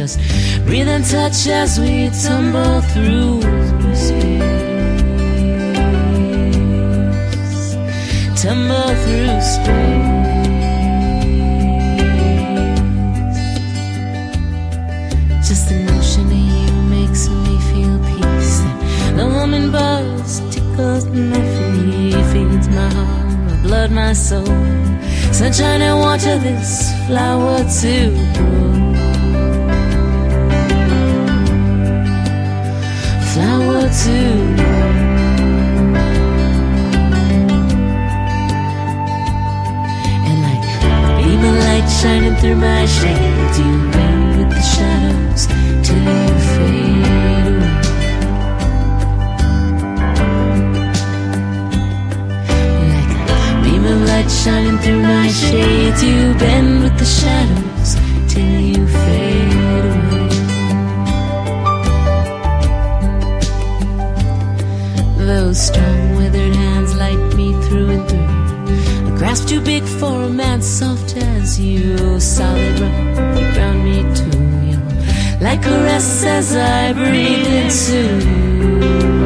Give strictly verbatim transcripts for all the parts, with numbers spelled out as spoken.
just breathe and touch as we tumble through space. Tumble through space. Just the notion of you makes me feel peace. And the woman buzz tickles my feet, feeds my heart, my blood, my soul. Sunshine and water, this flower to grow. Flower to grow. And like a beam of light shining through my shades, you reign with the shadows till you fade away. Like a beam of light shining through my shades, you bend with the shadows till you fade away. Those strong withered hands light me through and through. A grasp too big for a man soft as you. Solid rock, you ground me to you. Like a caress as I breathe into you.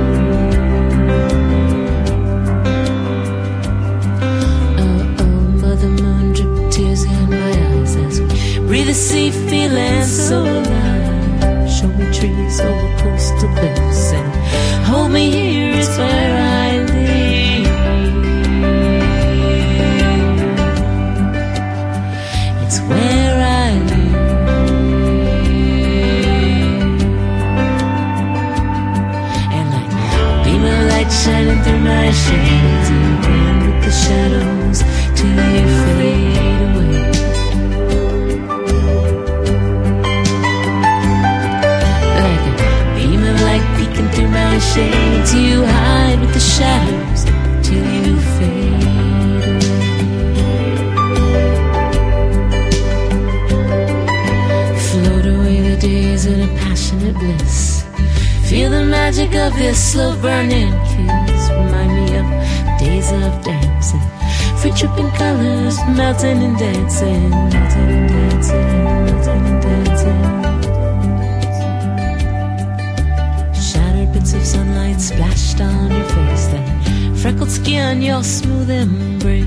Oh, oh, Mother Moon, drip tears in my eyes as we breathe the sea, feeling so alive. Show me trees over coastal cliffs and hold me here is where I live. It's where I live. And like a beam of light shining through my shades, you bend with the shadows till you fade away. Like a beam of light peeking through my shades, you hide with the shadows till you fade away. Float away the days in a passionate bliss. Feel the magic of this slow burning kiss. Remind me of days of dancing, free tripping colors, melting and dancing, melting and dancing, melting and dancing. Bits of sunlight splashed on your face, that freckled skin, your smooth embrace.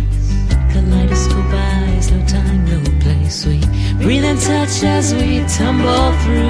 Kaleidoscope eyes, no time, no place. We breathe and touch as we tumble through